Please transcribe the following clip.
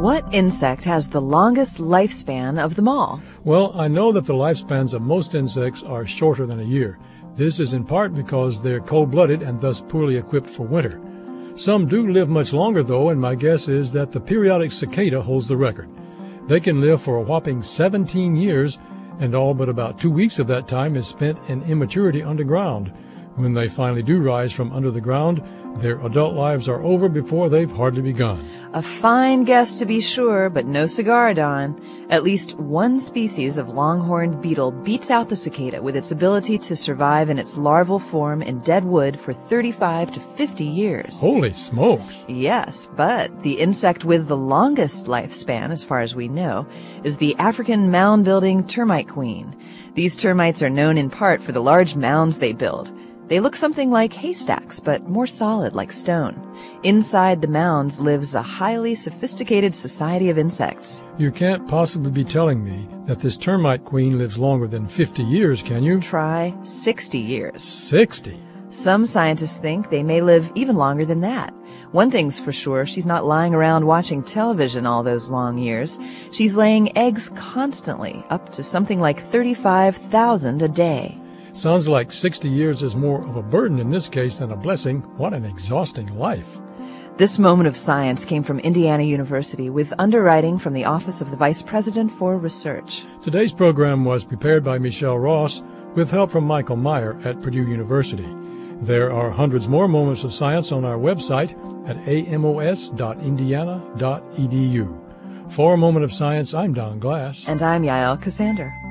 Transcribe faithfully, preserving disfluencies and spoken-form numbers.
What insect has the longest lifespan of them all? Well, I know that the lifespans of most insects are shorter than a year. This is in part because they're cold-blooded and thus poorly equipped for winter. Some do live much longer, though, and my guess is that the periodic cicada holds the record. They can live for a whopping seventeen years, and all but about two weeks of that time is spent in immaturity underground. When they finally do rise from under the ground, their adult lives are over before they've hardly begun. A fine guess to be sure, but no cigar, Don. At least one species of longhorned beetle beats out the cicada with its ability to survive in its larval form in dead wood for thirty-five to fifty years. Holy smokes! Yes, but the insect with the longest lifespan, as far as we know, is the African mound-building termite queen. These termites are known in part for the large mounds they build. They look something like haystacks, but more solid like stone. Inside the mounds lives a highly sophisticated society of insects. You can't possibly be telling me that this termite queen lives longer than fifty years, can you? Try sixty years. Sixty? Some scientists think they may live even longer than that. One thing's for sure, she's not lying around watching television all those long years. She's laying eggs constantly, up to something like thirty-five thousand a day. Sounds like sixty years is more of a burden in this case than a blessing. What an exhausting life. This moment of science came from Indiana University with underwriting from the Office of the Vice President for Research. Today's program was prepared by Michelle Ross with help from Michael Meyer at Purdue University. There are hundreds more moments of science on our website at a m o s dot indiana dot e d u. For A Moment of Science, I'm Don Glass. And I'm Yael Cassander.